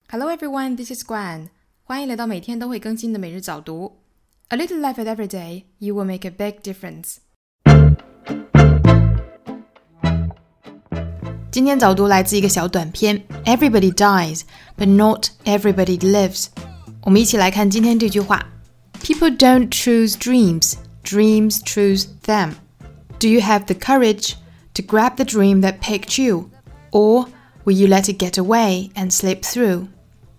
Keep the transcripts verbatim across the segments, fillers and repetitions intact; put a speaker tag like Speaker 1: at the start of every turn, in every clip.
Speaker 1: Hello everyone, this is Guan. 欢迎来到每天都会更新的每日早读。A little effort every day, you will make a big difference. 今天早读来自一个小短片 Everybody dies, but not everybody lives. 我们一起来看今天这句话 People don't choose dreams, dreams choose them. Do you have the courage to grab the dream that picked you, or will you let it get away and slip through?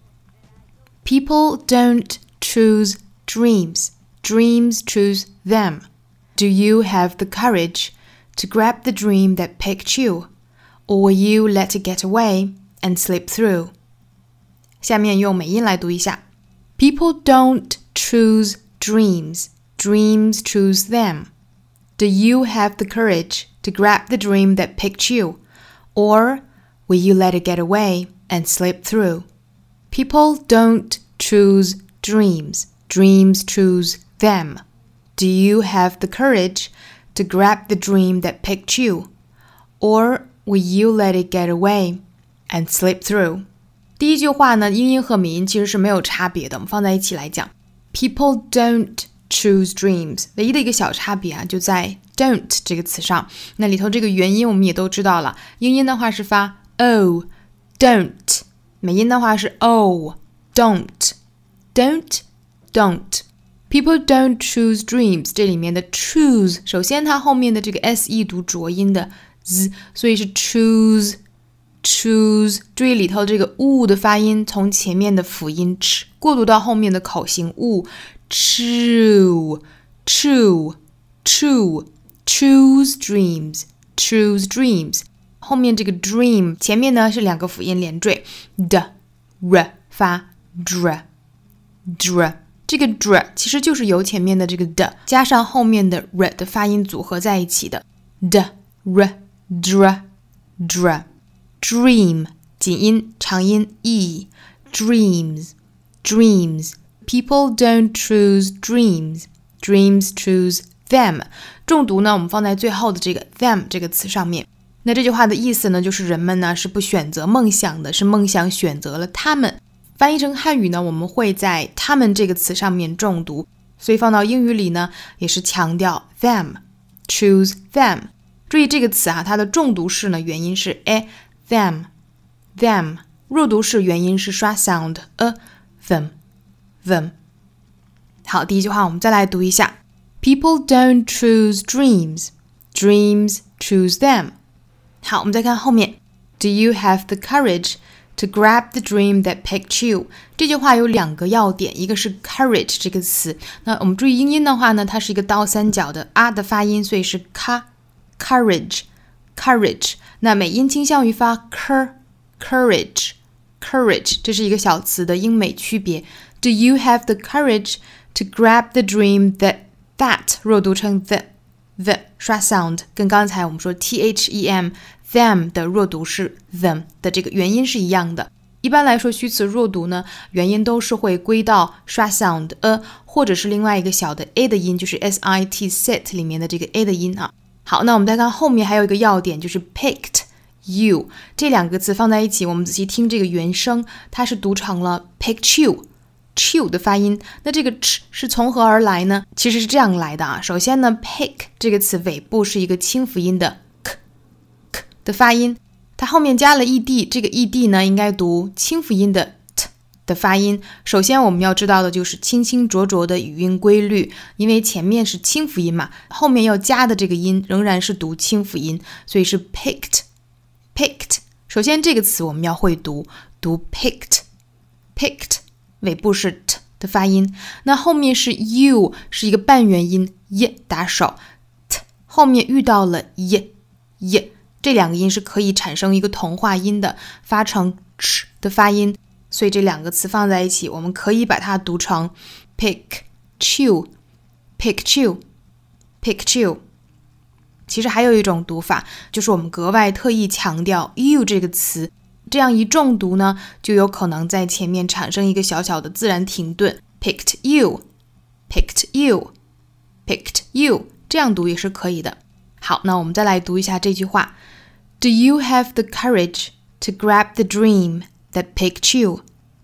Speaker 1: People don't choose dreams, dreams choose them. Do you have the courage to grab the dream that picked you, or will you let it get away and slip through? 下面用美音来读一下 People don't choose dreams, dreams choose them. Do you have the courage to grab the dream that picked you, or will you let it get away and slip through? People don't choose dreams, dreams choose them. Do you have the courage to grab the dream that picked you, or will you let it get away and slip through? 第一句话呢，英音和美音其实是没有差别的，我们放在一起来讲。People don't choose dreams， 唯一的一个小差别啊，就在 don't 这个词上。那里头这个元音我们也都知道了，英音的话是发 o don't， 美音的话是 o don't don't don't People don't choose dreams 这里面的 choose 首先它后面的这个 se 读浊音的 z 所以是 choose choose 注意里头这个 u 的发音从前面的辅音 ch 过渡到后面的口型 u true true true choose dreams choose dreams 后面这个 dream 前面呢是两个辅音连缀 d r 发 dr dr 这个 dr 其实就是由前面的这个 d 加上后面的 r 的发音组合在一起的 d r dr dr dream 紧音长音 e dreams dreams People don't choose dreams dreams choose them 重读呢我们放在最后的这个 them 这个词上面那这句话的意思呢就是人们呢是不选择梦想的是梦想选择了他们翻译成汉语呢我们会在他们这个词上面重读所以放到英语里呢也是强调 them choose them 注意这个词啊它的重读式呢元音是 a them them 弱读式元音是刷 sound a them them 好第一句话我们再来读一下 People don't choose dreams dreams choose them 好我们再看后面 Do you have the courage to grab the dream that picked you 这句话有两个要点一个是 courage 这个词那我们注意英音的话呢它是一个倒三角的 a 的发音所以是 ka courage courage 那美音倾向于发 cur courage courage 这是一个小词的英美区别 Do you have the courage to grab the dream that that 弱读成 the the 刷 sound 跟刚才我们说 them them 的弱读是 them 的这个元音是一样的一般来说虚词弱读呢元音都是会归到刷 sound a 或者是另外一个小的 a 的音就是 sit sit 里面的这个 a 的音啊好那我们再看后面还有一个要点就是 picked you 这两个词放在一起我们仔细听这个原声它是读成了 picked you chew 的发音那这个 ch 是从何而来呢其实是这样来的啊首先呢 pick 这个词尾部是一个清辅音的 k k 的发音它后面加了 ed 这个 ed 呢应该读清辅音的 t 的发音首先我们要知道的就是清清浊浊的语音规律因为前面是清辅音嘛后面要加的这个音仍然是读清辅音所以是 picked picked 首先这个词我们要会读读 picked picked 尾部是 t 的发音那后面是 you 是一个半元音 y 打手 t 后面遇到了 y y 这两个音是可以产生一个同化音的发成 ch 的发音所以这两个词放在一起我们可以把它读成 pick chew pick chew pick chew 其实还有一种读法就是我们格外特意强调 you 这个词这样一重读呢就有可能在前面产生一个小小的自然停顿 picked you picked you picked you 这样读也是可以的好那我们再来读一下这句话 Do you have the courage to grab the dream that picked you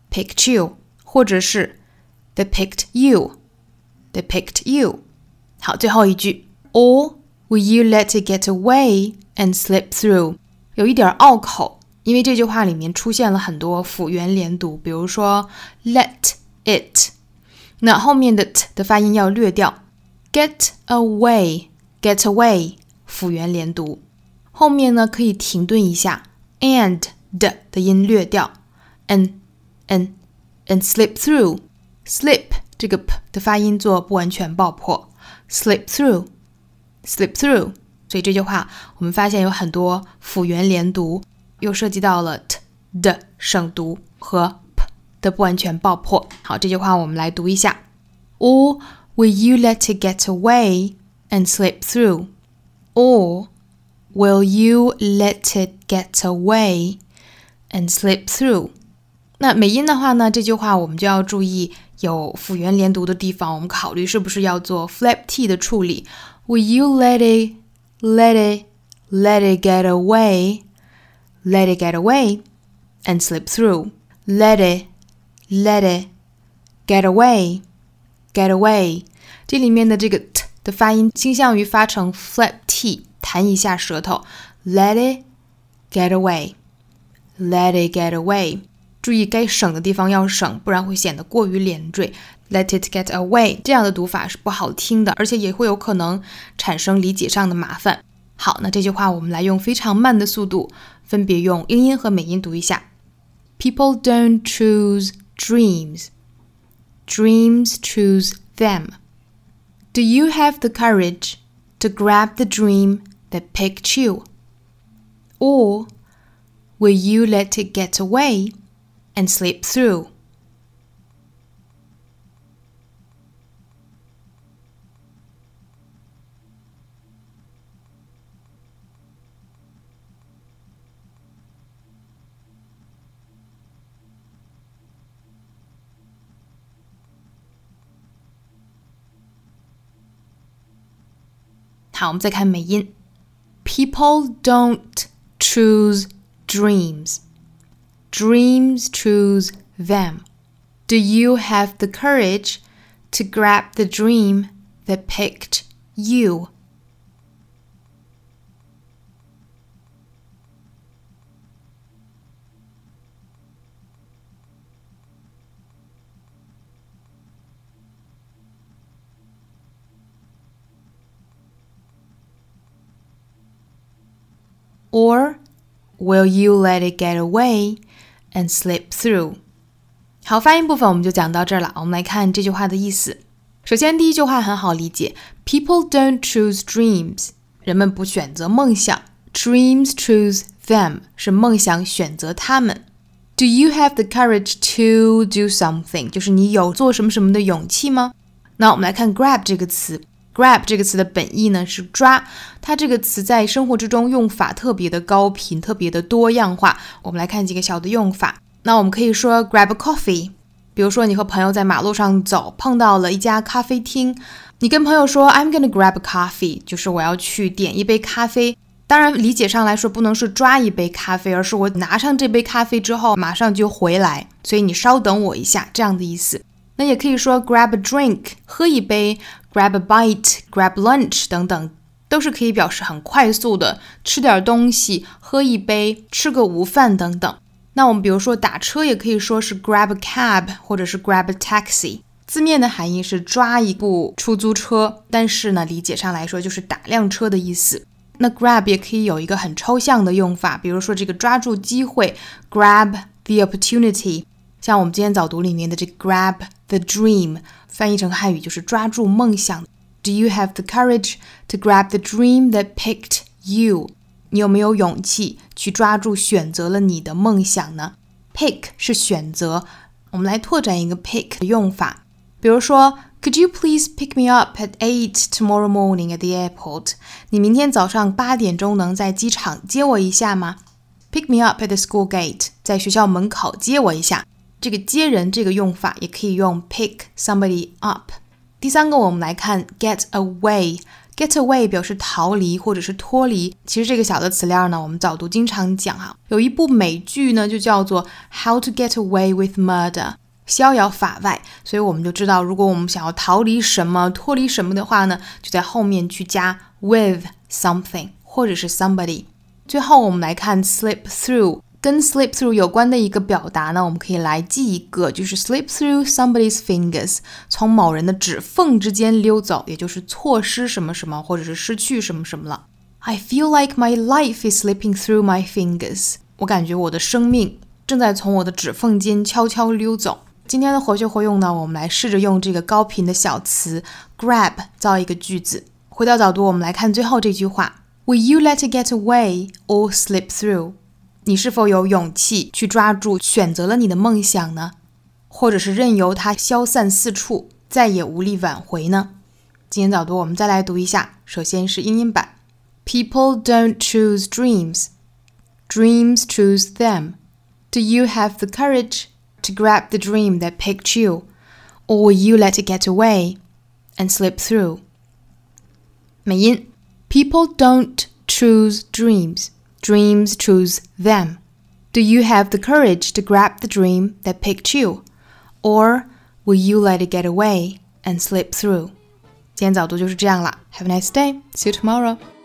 Speaker 1: picked you， 或者是 they picked you， they picked you。 好，最后一句 Or will you let it get away and slip through？ 有一点拗口，因为这句话里面出现了很多辅元连读，比如说 let it， 那后面的 t 的发音要略掉， get away get away 辅元连读，后面呢可以停顿一下， and 的的音略掉， and and and slip through slip 这个 p 的发音做不完全爆破， slip through slip through。 所以这句话我们发现有很多辅元连读，又涉及到了 t 的省读和 p 的不完全爆破。好，这句话我们来读一下， Or will you let it get away and slip through? Or will you let it get away and slip through? 那美音的话呢，这句话我们就要注意有辅元连读的地方，我们考虑是不是要做 flap t 的处理。 Will you let it let it let it get away let it get away and slip through? Let it let it get away get away。 这里面的这个 t 的发音倾向于发成 flap t， 弹一下舌头， let it get away let it get away。 注意该省的地方要省，不然会显得过于连缀， let it get away 这样的读法是不好听的，而且也会有可能产生理解上的麻烦。好，那这句话我们来用非常慢的速度分别用英音和美音读一下。 People don't choose dreams Dreams choose them. Do you have the courage to grab the dream that picked you? Or will you let it get away and slip through? 好，我们再看美音。 People don't choose dreams. Dreams choose them. Do you have the courage to grab the dream that picked you? Or will you let it get away and slip through? 好，发音部分我们就讲到这儿了。我们来看这句话的意思。首先第一句话很好理解， People don't choose dreams， 人们不选择梦想， Dreams choose them， 是梦想选择他们。 Do you have the courage to do something？ 就是你有做什么什么的勇气吗？那我们来看 grab 这个词， grab 这个词的本意呢是抓，它这个词在生活之中用法特别的高频，特别的多样化。我们来看几个小的用法。那我们可以说 grab a coffee， 比如说你和朋友在马路上走，碰到了一家咖啡厅，你跟朋友说 I'm gonna grab a coffee， 就是我要去点一杯咖啡。当然理解上来说不能是抓一杯咖啡，而是我拿上这杯咖啡之后马上就回来，所以你稍等我一下，这样的意思。那也可以说 grab a drink， 喝一杯， grab a bite， grab lunch 等等，都是可以表示很快速的吃点东西，喝一杯，吃个午饭等等。那我们比如说打车也可以说是 grab a cab 或者是 grab a taxi， 字面的含义是抓一部出租车，但是呢理解上来说就是打辆车的意思。那 grab 也可以有一个很抽象的用法，比如说这个抓住机会 grab the opportunity， 像我们今天早读里面的这个 grab the dream， 翻译成汉语就是抓住梦想。 Do you have the courage to grab the dream that picked you？ 你有没有勇气去抓住选择了你的梦想呢？ Pick 是选择，我们来拓展一个 pick 的用法，比如说Could you please pick me up at eight tomorrow morning at the airport? 你明天早上八点钟能在机场接我一下吗？ Pick me up at the school gate. 在学校门口接我一下。这个接人这个用法也可以用 pick somebody up。第三个我们来看 get away。 Get away 表示逃离或者是脱离，其实这个小的词链呢，我们早读经常讲哈。有一部美剧呢，就叫做 How to Get Away with Murder， 逍遥法外，所以我们就知道，如果我们想要逃离什么、脱离什么的话呢，就在后面去加 with something 或者是 somebody。最后我们来看 slip through， 跟 slip through 有关的一个表达呢，我们可以来记一个，就是 slip through somebody's fingers， 从某人的指缝之间溜走，也就是错失什么什么，或者是失去什么什么了。I feel like my life is slipping through my fingers， 我感觉我的生命正在从我的指缝间悄悄溜走。今天的活学活用呢，我们来试着用这个高频的小词 grab 造一个句子。回到早读，我们来看最后这句话， Will you let it get away or slip through？ 你是否有勇气去抓住选择了你的梦想呢？或者是任由它消散四处，再也无力挽回呢？今天早读我们再来读一下，首先是英音版。 People don't choose dreams. Dreams choose them. Do you have the courage to grab the dream that picked you, or will you let it get away and slip through? 美音 People don't choose dreams. Dreams choose them. Do you have the courage to grab the dream that picked you, or will you let it get away and slip through? 今天早读就是这样啦。Have a nice day. See you tomorrow.